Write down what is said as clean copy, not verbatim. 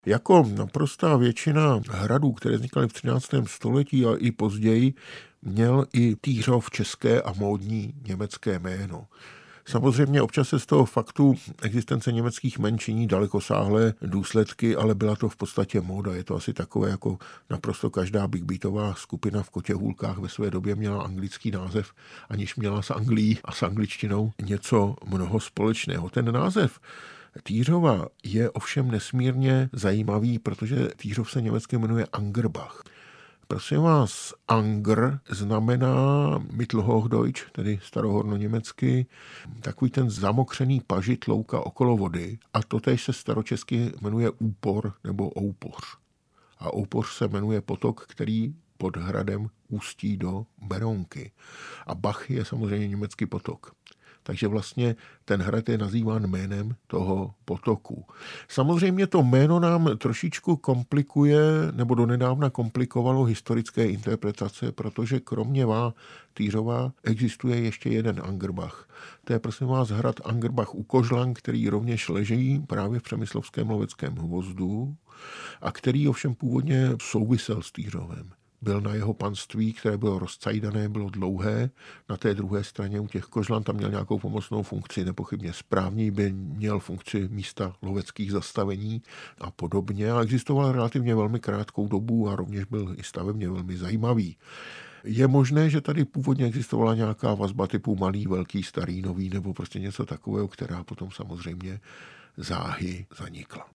Jako naprostá většina hradů, které vznikaly v 13. století a i později, měl i Týřov české a módní německé jméno. Samozřejmě občas se z toho faktu existence německých jmen činí dalekosáhlé důsledky, ale byla to v podstatě móda. Je to asi takové, jako naprosto každá big beatová skupina v Kotěhůlkách ve své době měla anglický název, aniž měla s Anglií a s angličtinou něco mnoho společného. Ten název Týřova je ovšem nesmírně zajímavý, protože Týřov se německy jmenuje Angerbach. Prosím vás, Anger znamená Mittelhochdeutsch, tedy starohornoněmecky, takový ten zamokřený pažit louka okolo vody, a totéž se staročesky jmenuje Úpor nebo Oupoř. A Oupoř se jmenuje potok, který pod hradem ústí do Berounky. A Bach je samozřejmě německý potok. Takže vlastně ten hrad je nazýván jménem toho potoku. Samozřejmě to jméno nám trošičku komplikuje, nebo donedávna komplikovalo historické interpretace, protože kromě Týřova existuje ještě jeden Angerbach. To je prosím vás hrad Angerbach u Kožlan, který rovněž leží právě v Přemyslovském loveckém hvozdu a který ovšem původně souvisel s Týřovem. Byl na jeho panství, které bylo rozcajdané, bylo dlouhé. Na té druhé straně u těch Kožlan tam měl nějakou pomocnou funkci, nepochybně správní by měl funkci místa loveckých zastavení a podobně. A existoval relativně velmi krátkou dobu a rovněž byl i stavebně velmi zajímavý. Je možné, že tady původně existovala nějaká vazba typu malý, velký, starý, nový nebo prostě něco takového, která potom samozřejmě záhy zanikla.